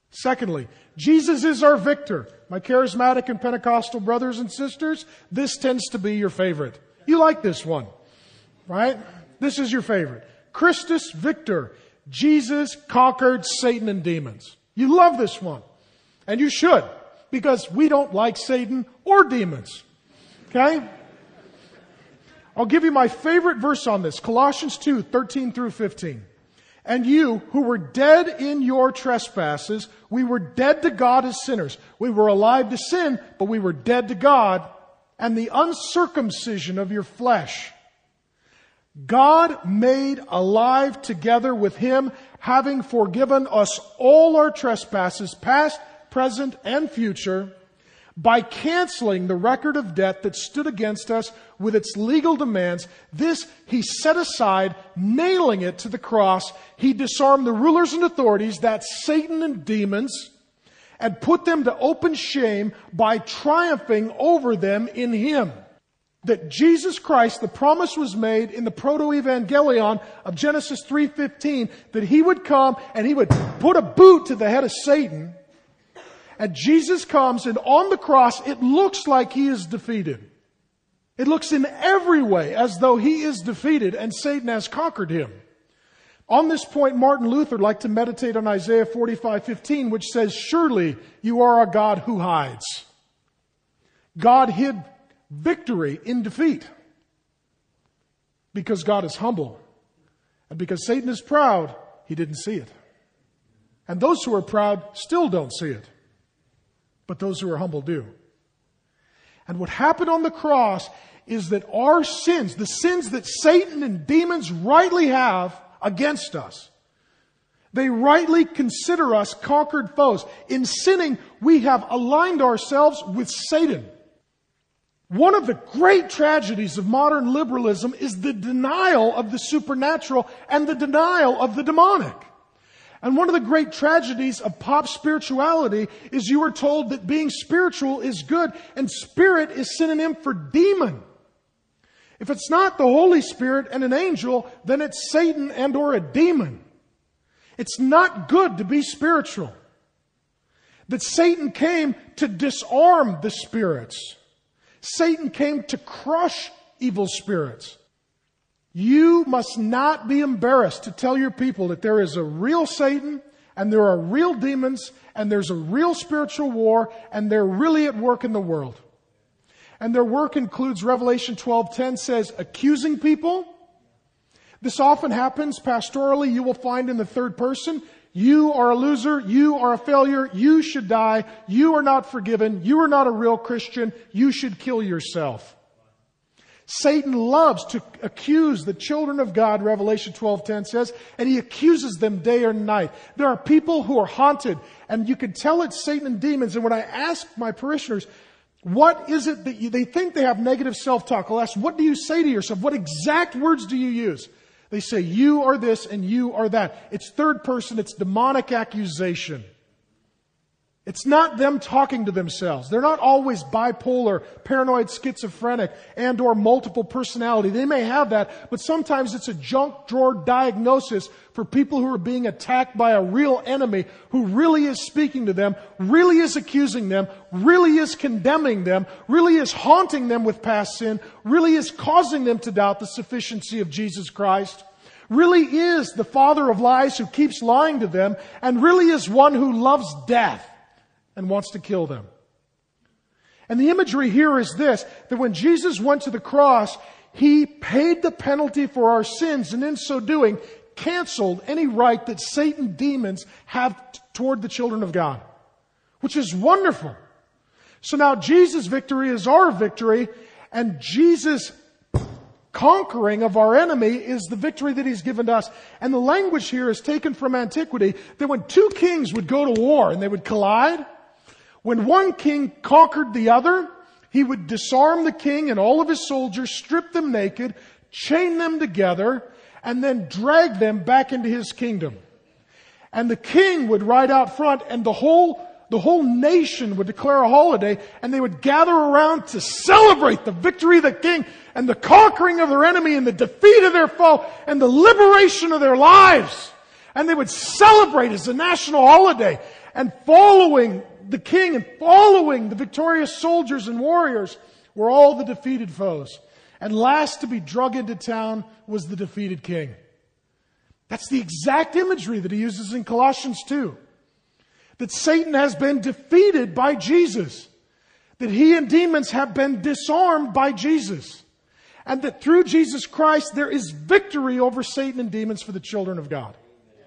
Secondly, Jesus is our victor. My charismatic and Pentecostal brothers and sisters, this tends to be your favorite. You like this one, right? This is your favorite. Christus Victor. Jesus conquered Satan and demons. You love this one. And you should, because we don't like Satan or demons. Okay? I'll give you my favorite verse on this. Colossians 2, 13 through 15. And you who were dead in your trespasses, we were dead to God as sinners. We were alive to sin, but we were dead to God and the uncircumcision of your flesh. God made alive together with Him, having forgiven us all our trespasses, past, present, and future, by canceling the record of debt that stood against us with its legal demands. This He set aside, nailing it to the cross. He disarmed the rulers and authorities, that's Satan and demons, and put them to open shame by triumphing over them in Him. That Jesus Christ, the promise was made in the proto-evangelion of Genesis 3:15, that He would come and He would put a boot to the head of Satan. And Jesus comes, and on the cross, it looks like He is defeated. It looks in every way as though He is defeated and Satan has conquered Him. On this point, Martin Luther liked to meditate on Isaiah 45:15, which says, surely you are a God who hides. God hid victory in defeat because God is humble. And because Satan is proud, He didn't see it. And those who are proud still don't see it. But those who are humble do. And what happened on the cross is that our sins, the sins that Satan and demons rightly have against us, they rightly consider us conquered foes. In sinning, we have aligned ourselves with Satan. One of the great tragedies of modern liberalism is the denial of the supernatural and the denial of the demonic. And one of the great tragedies of pop spirituality is you are told that being spiritual is good and spirit is synonym for demon. If it's not the Holy Spirit and an angel, then it's Satan and or a demon. It's not good to be spiritual. That Satan came to disarm the spirits. Satan came to crush evil spirits. You must not be embarrassed to tell your people that there is a real Satan and there are real demons and there's a real spiritual war and they're really at work in the world. And their work includes, Revelation 12:10 says, accusing people. This often happens pastorally. You will find in the third person, you are a loser, you are a failure, you should die, you are not forgiven, you are not a real Christian, you should kill yourself. Satan loves to accuse the children of God, Revelation 12:10 says, and he accuses them day or night. There are people who are haunted, and you can tell it's Satan and demons. And when I ask my parishioners, what is it that they think they have negative self-talk, I'll ask, what do you say to yourself? What exact words do you use? They say, you are this and you are that. It's third person, it's demonic accusation. It's not them talking to themselves. They're not always bipolar, paranoid, schizophrenic, and or multiple personality. They may have that, but sometimes it's a junk drawer diagnosis for people who are being attacked by a real enemy who really is speaking to them, really is accusing them, really is condemning them, really is haunting them with past sin, really is causing them to doubt the sufficiency of Jesus Christ, really is the father of lies who keeps lying to them, and really is one who loves death and wants to kill them. And the imagery here is this, that when Jesus went to the cross, He paid the penalty for our sins, and in so doing, canceled any right that Satan demons have toward the children of God, which is wonderful. So now Jesus' victory is our victory, and Jesus' conquering of our enemy is the victory that He's given to us. And the language here is taken from antiquity, that when two kings would go to war and they would collide, when one king conquered the other, he would disarm the king and all of his soldiers, strip them naked, chain them together, and then drag them back into his kingdom. And the king would ride out front, and the whole nation would declare a holiday, and they would gather around to celebrate the victory of the king and the conquering of their enemy and the defeat of their foe and the liberation of their lives. And they would celebrate as a national holiday. and following the king and following the victorious soldiers and warriors were all the defeated foes. And last to be drug into town was the defeated king. That's the exact imagery that he uses in Colossians 2. That Satan has been defeated by Jesus. That he and demons have been disarmed by Jesus. And that through Jesus Christ there is victory over Satan and demons for the children of God.